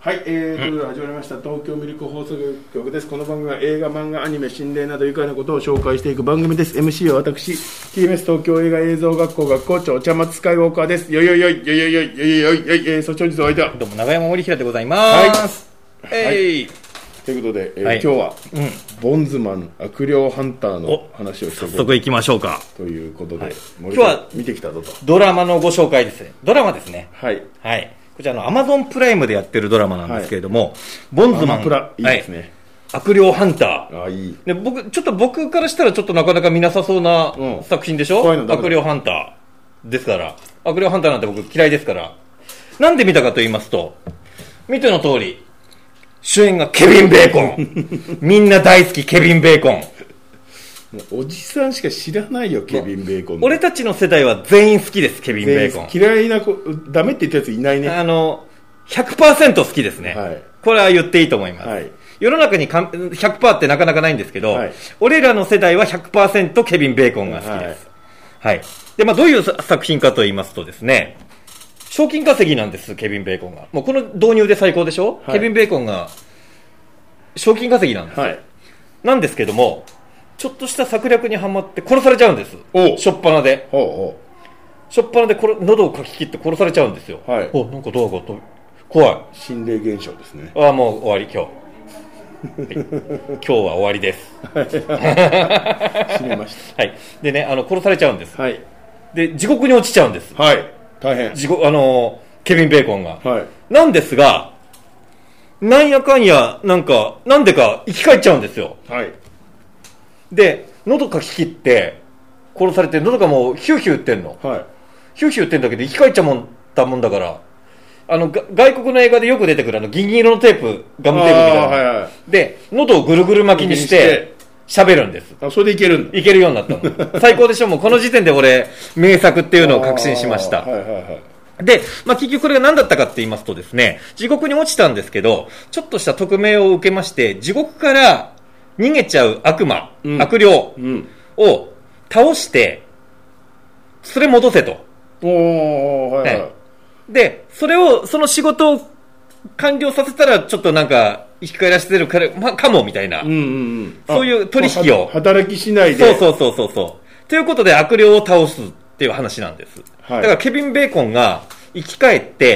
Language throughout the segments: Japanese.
はい、ということで始まりました東京ミルク放送局です。この番組は映画、漫画、アニメ、心霊など愉快なことを紹介していく番組です。MC は私 TBS 東京映画映像学校学校長茶松スカイウォーカーです。よいよいよいよいよいよいよいよいよい、そして本日お相手はどうも長山森平でございます。 はい、はい、ということで、はい、今日は、ボンズマン悪霊ハンターの話をしていこう早速行きましょうかということで、はい、 今日は見てきたぞとドラマのご紹介ですね。ドラマですね。 はい、 はい、こちらの Amazon プライムでやってるドラマなんですけれども、はい、ボンズマンいいですね、 はい、悪霊ハンター。 いいで僕からしたらちょっとなかなか見なさそうな作品でしょ、悪霊ハンターですから。悪霊ハンターなんて僕嫌いですから。なんで見たかと言いますと、見ての通り主演がケビン・ベーコンみんな大好きケビン・ベーコン。 おじさんしか知らないよケビン・ベーコン。 俺たちの世代は全員好きです。ケビン・ベーコン嫌いな子ダメって言ったやついないね。 100% 好きですね、 はい、これは言っていいと思います、はい、世の中に 100% ってなかなかないんですけど、はい、俺らの世代は 100% ケビン・ベーコンが好きです、はいはい、でどういう作品かと言いますとですね、賞金稼ぎなんです。ケビン・ベーコンがもうこの導入で最高でしょ、はい、ケビン・ベーコンが賞金稼ぎなんです、はい、なんですけどもちょっとした策略にはまって殺されちゃうんです。しょっぱなでしょっぱなで喉をかき切って殺されちゃうんですよ、はい、なんかドアが怖い心霊現象ですね。 もう終わり今日、はい、今日は終わりです閉めました、 はい、でね殺されちゃうんです、はい、で地獄に落ちちゃうんです、 はい、大変ケビン・ベーコンが、 はい、 なんですがなんやかんやなんでか生き返っちゃうんですよ、 はい、 で喉かき切って殺されて喉がもうヒューヒュー言ってんの、はい、ヒューヒュー言ってんだけど生き返っちゃったもんだから外国の映画でよく出てくる銀色のテープガムテープみたいな、はいはい、で喉をぐるぐる巻きにして喋るんです。 それでいけるんだ。 いけるようになったの最高でしょ。もうこの時点で俺名作っていうのを確信しました、はいはいはい、で、結局これが何だったかって言いますとですね、地獄に落ちたんですけどちょっとした匿名を受けまして地獄から逃げちゃう悪魔、悪霊を倒してそれ戻せと、 はいはい、 でその仕事を完了させたらちょっとなんか生き返らせてるかもみたいな、そういう取引を働きしないでそうということで悪霊を倒すっていう話なんです、はい、だからケビン・ベーコンが生き返って、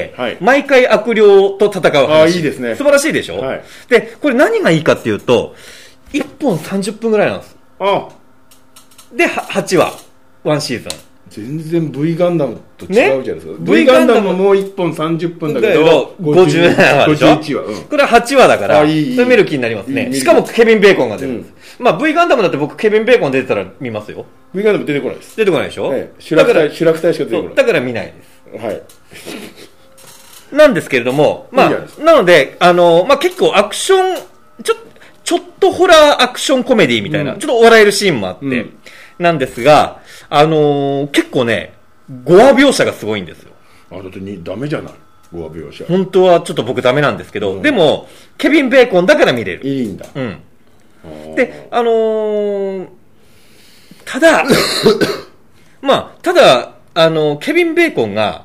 はい、毎回悪霊と戦う話。 いいですね。 素晴らしいでしょ、はい、でこれ何がいいかっていうと1本30分ぐらいなんです。で8話1シーズン。 全然 V ガンダムと違うじゃないですか、ね、V ガンダムも1本30分だけど 51 話、 これは8話だからそれ見る気になりますね。しかもケビン・ベーコンが出るんです、V ガンダムだって僕ケビン・ベーコン出てたら見ますよ。 V ガンダム出てこないです。 出てこないでしょ、 主楽隊しか出てこない。 だから見ないです、 はいなんですけれども、なので結構アクションちょっとホラーアクションコメディみたいな、ちょっと笑えるシーンもあって、なんですが結構ね語話描写がすごいんですよ。 だってダメじゃない語話描写。 本当はちょっと僕ダメなんですけど、でもケビン・ベーコンだから見れる。 いいんだ。 でただただケビン・ベーコンが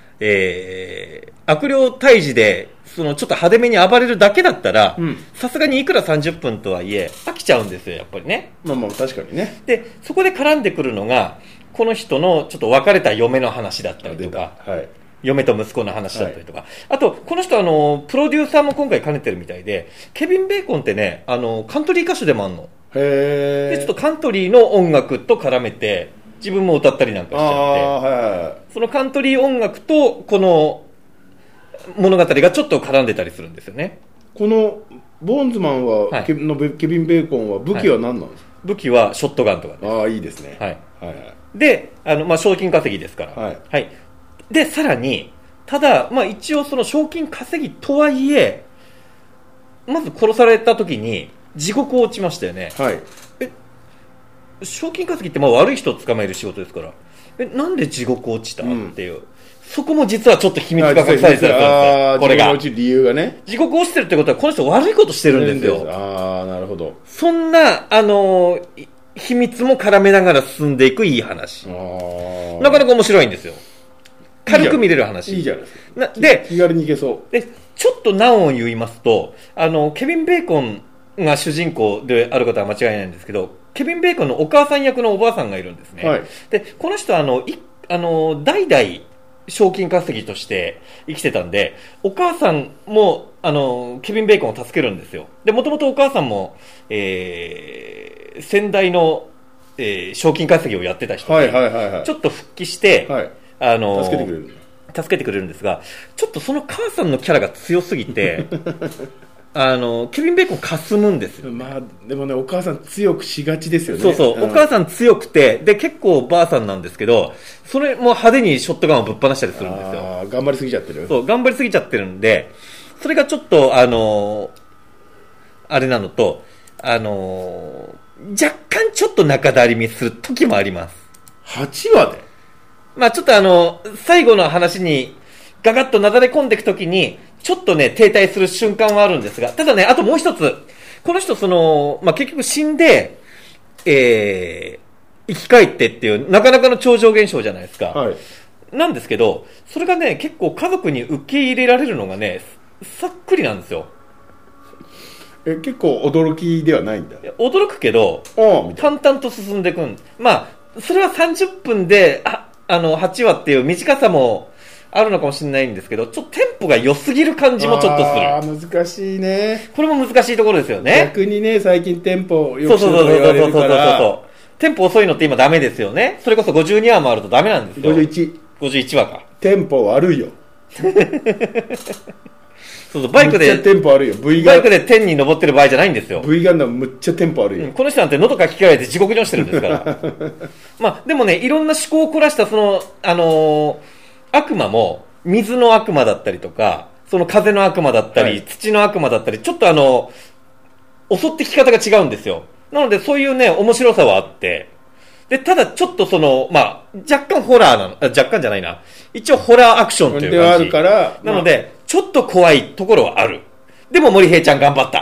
悪霊退治でちょっと派手めに暴れるだけだったらさすがにいくら30分とはいえ飽きちゃうんですよやっぱりね。 確かにね。 でそこで絡んでくるのがこの人のちょっと別れた嫁の話だったりとか、はい、嫁と息子の話だったりとか、はい、あとこの人プロデューサーも今回兼ねてるみたいで、ケビン・ベーコンってねカントリー歌手でもあるの。でちょっとカントリーの音楽と絡めて自分も歌ったりなんかしちゃって、そのカントリー音楽とこの物語がちょっと絡んでたりするんですよね。 このボーンズマンは、ケビン・ベーコンは武器は何なんですか？ 武器はショットガンとかです。 いいですね。 はいはいはい、で賞金稼ぎですから、はいはい、でさらにただ、一応その賞金稼ぎとはいえまず殺された時に地獄を落ちましたよね、はい、賞金稼ぎって悪い人を捕まえる仕事ですからなんで地獄落ちた、っていうそこも実はちょっと秘密が隠されてたんです。これが地獄落ちる理由がね、 地獄落ちてるってことはこの人悪いことしてるんですよ。 なるほど。 そんな秘密も絡めながら進んでいくいい話。なかなか面白いんですよ。 軽く見れる話。 いいじゃないですか。 で、 気軽にいけそう。 で、ちょっと難を言いますと、ケビン・ベーコンが主人公であることは間違いないんですけど、ケビン・ベーコンのお母さん役のおばあさんがいるんですね。 はい、 で、この人は代々賞金稼ぎとして生きてたんで、お母さんもケビン・ベーコンを助けるんですよ。で、もともとお母さんも、先代の、賞金稼ぎをやってた人で、ちょっと復帰して、 はい、助けてくれるんですが、ちょっとその母さんのキャラが強すぎてケビン・ベーコンかすむんですよ、ね。 まあでもね、お母さん強くしがちですよね。 そうそう、お母さん強くて、で結構ばあさんなんですけど、それも派手にショットガンをぶっ放したりするんですよ。 頑張りすぎちゃってる。 そう、頑張りすぎちゃってるんで、それがちょっとあれなのと、若干ちょっと中だりみする時もあります。 8話で。 まあちょっと最後の話にガガッとなだれ込んでいくときに、ちょっとね、停滞する瞬間はあるんですが、ただね、あともう一つ、この人結局死んで、生き返ってっていう、なかなかの超常現象じゃないですか。 はい。 なんですけど、それがね、結構家族に受け入れられるのがね、さっくりなんですよ。 結構驚きではないんだ。 驚くけど、淡々と進んでいくん。まあ、それは30分で、8話っていう短さもあるのかもしれないんですけど、ちょっとテンポが良すぎる感じもちょっとする。 難しいね。 これも難しいところですよね。 逆にね、最近テンポ良くすると言われるから。 そう。テンポ遅いのって今ダメですよね。それこそ52話もあるとダメなんですよ。51話か。 テンポ悪いよ。 そうバイクでむっちゃテンポ悪いよ。 バイクで天に登ってる場合じゃないんですよ。 V ガンダムむっちゃテンポ悪いよ、 この人なんて喉かき切られて地獄に落ちてるんですからまあでもね、いろんな思考を凝らした悪魔も水の悪魔だったりとか、その風の悪魔だったり、土の悪魔だったり、ちょっと襲ってき方が違うんですよ。なのでそういうね、面白さはあって、でただちょっと若干ホラーなの、若干じゃないな、一応ホラーアクションという感じではあるから、 なので、ちょっと怖いところはある。でも森平ちゃん頑張った。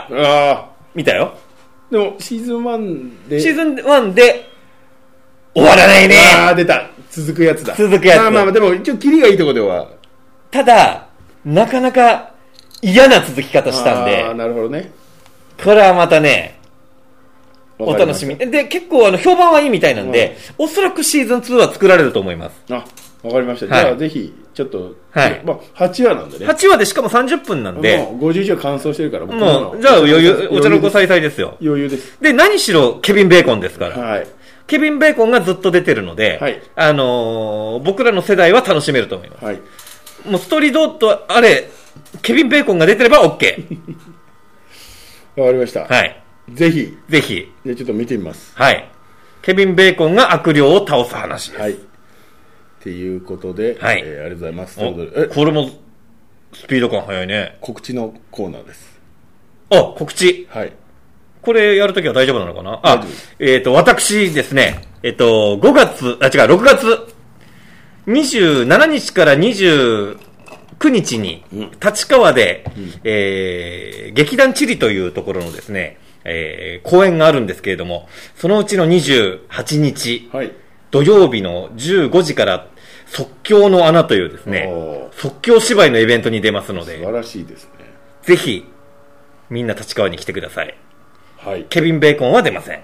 見たよ。 でもシーズン1 で終わらないね。 出た。続くやつだ。 まあでも一応キリがいいところでは。 ただなかなか嫌な続き方したんで。 なるほどね。 これはまたね、お楽しみで、結構評判はいいみたいなんで、おそらくシーズン2は作られると思います。 わかりました。じゃあぜひちょっと、8話なんでね。 8話でしかも30分なんで、 もう50以上完走してるから、 もうじゃあ余裕、お茶の子さいさいですよ。 余裕です。 で、何しろケビン・ベーコンですから、ケビン・ベーコンがずっと出てるので、僕らの世代は楽しめると思います。もうストーリードとあれ、ケビン・ベーコンが出てれば OK。 わかりました。ぜひじゃあちょっと見てみます。 ケビン・ベーコンが悪霊を倒す話です。 っていうことで、ありがとうございます。 これもスピード感速いね。 告知のコーナーです。 告知。これやるときは大丈夫なのかな。私ですね、6月27日から29日に、立川で、劇団チリというところのですね、公演があるんですけれども、そのうちの28日、土曜日の15時から即興の穴というですね、即興芝居のイベントに出ますので、 素晴らしいですね。 ぜひみんな立川に来てください。ケビン・ベーコンは出ません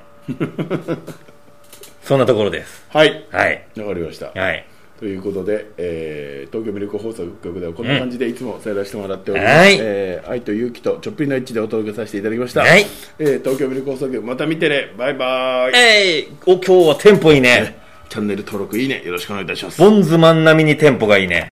そんなところです。 わかりました。ということで、東京ミルク放送局ではこんな感じでいつも伝えらせてもらっております。愛と勇気とちょっぴりのエッチでお届けさせていただきました。東京ミルク放送局また見てね。バイバイ。 今日はテンポいいね。 チャンネル登録いいね。よろしくお願いいたします。 ボンズマン並みにテンポがいいね。